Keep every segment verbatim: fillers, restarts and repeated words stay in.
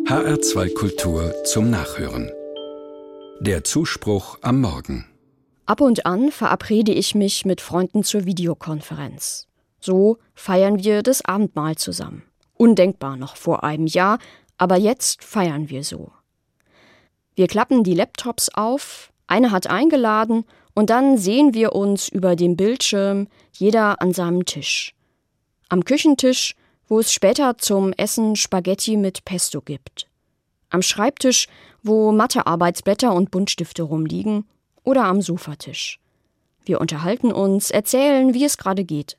H R zwei Kultur zum Nachhören. Der Zuspruch am Morgen. Ab und an verabrede ich mich mit Freunden zur Videokonferenz. So feiern wir das Abendmahl zusammen. Undenkbar noch vor einem Jahr, aber jetzt feiern wir so. Wir klappen die Laptops auf, einer hat eingeladen und dann sehen wir uns über dem Bildschirm, jeder an seinem Tisch. Am Küchentisch, wo es später zum Essen Spaghetti mit Pesto gibt. Am Schreibtisch, wo Mathearbeitsblätter und Buntstifte rumliegen. Oder am Sofatisch. Wir unterhalten uns, erzählen, wie es gerade geht.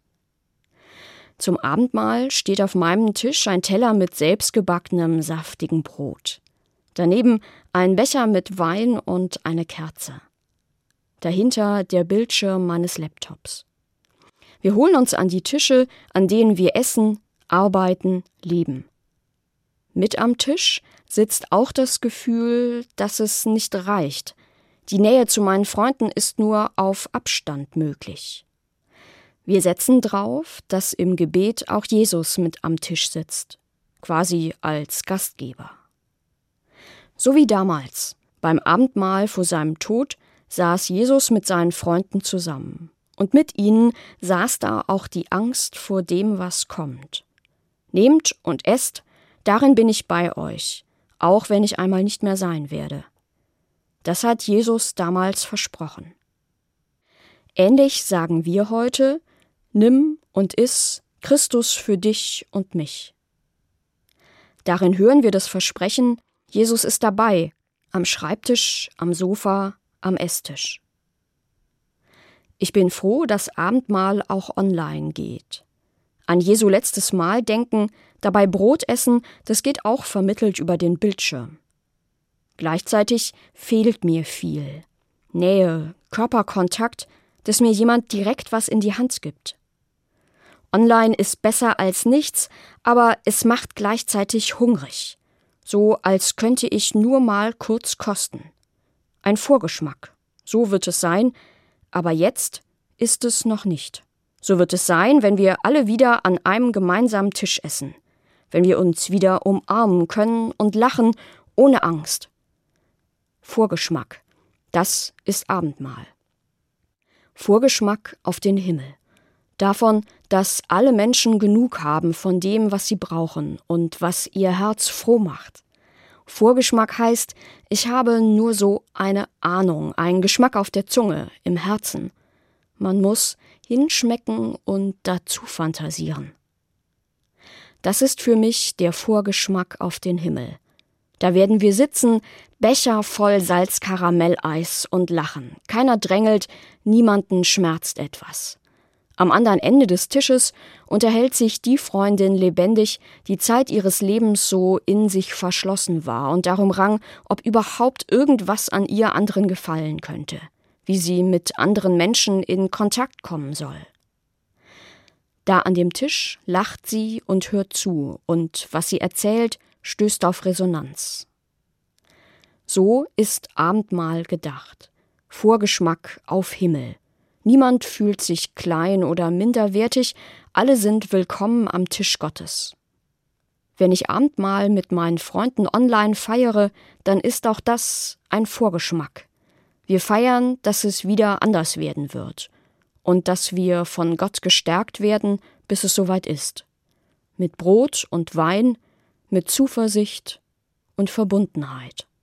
Zum Abendmahl steht auf meinem Tisch ein Teller mit selbstgebackenem, saftigem Brot. Daneben ein Becher mit Wein und eine Kerze. Dahinter der Bildschirm meines Laptops. Wir holen uns an die Tische, an denen wir essen, arbeiten, leben. Mit am Tisch sitzt auch das Gefühl, dass es nicht reicht. Die Nähe zu meinen Freunden ist nur auf Abstand möglich. Wir setzen drauf, dass im Gebet auch Jesus mit am Tisch sitzt, quasi als Gastgeber. So wie damals, beim Abendmahl vor seinem Tod, saß Jesus mit seinen Freunden zusammen. Und mit ihnen saß da auch die Angst vor dem, was kommt. Nehmt und esst, darin bin ich bei euch, auch wenn ich einmal nicht mehr sein werde. Das hat Jesus damals versprochen. Ähnlich sagen wir heute, nimm und iss Christus für dich und mich. Darin hören wir das Versprechen, Jesus ist dabei, am Schreibtisch, am Sofa, am Esstisch. Ich bin froh, dass Abendmahl auch online geht. An Jesu letztes Mahl denken, dabei Brot essen, das geht auch vermittelt über den Bildschirm. Gleichzeitig fehlt mir viel. Nähe, Körperkontakt, dass mir jemand direkt was in die Hand gibt. Online ist besser als nichts, aber es macht gleichzeitig hungrig. So als könnte ich nur mal kurz kosten. Ein Vorgeschmack. So wird es sein, aber jetzt ist es noch nicht. So wird es sein, wenn wir alle wieder an einem gemeinsamen Tisch essen. Wenn wir uns wieder umarmen können und lachen ohne Angst. Vorgeschmack. Das ist Abendmahl. Vorgeschmack auf den Himmel. Davon, dass alle Menschen genug haben von dem, was sie brauchen und was ihr Herz froh macht. Vorgeschmack heißt, ich habe nur so eine Ahnung, einen Geschmack auf der Zunge, im Herzen. Man muss hinschmecken und dazu fantasieren. Das ist für mich der Vorgeschmack auf den Himmel. Da werden wir sitzen, Becher voll Salzkaramelleis und lachen. Keiner drängelt, niemanden schmerzt etwas. Am anderen Ende des Tisches unterhält sich die Freundin lebendig, die Zeit ihres Lebens so in sich verschlossen war und darum rang, ob überhaupt irgendwas an ihr anderen gefallen könnte, wie sie mit anderen Menschen in Kontakt kommen soll. Da an dem Tisch lacht sie und hört zu, und was sie erzählt, stößt auf Resonanz. So ist Abendmahl gedacht. Vorgeschmack auf Himmel. Niemand fühlt sich klein oder minderwertig, alle sind willkommen am Tisch Gottes. Wenn ich Abendmahl mit meinen Freunden online feiere, dann ist auch das ein Vorgeschmack. Wir feiern, dass es wieder anders werden wird und dass wir von Gott gestärkt werden, bis es soweit ist. Mit Brot und Wein, mit Zuversicht und Verbundenheit.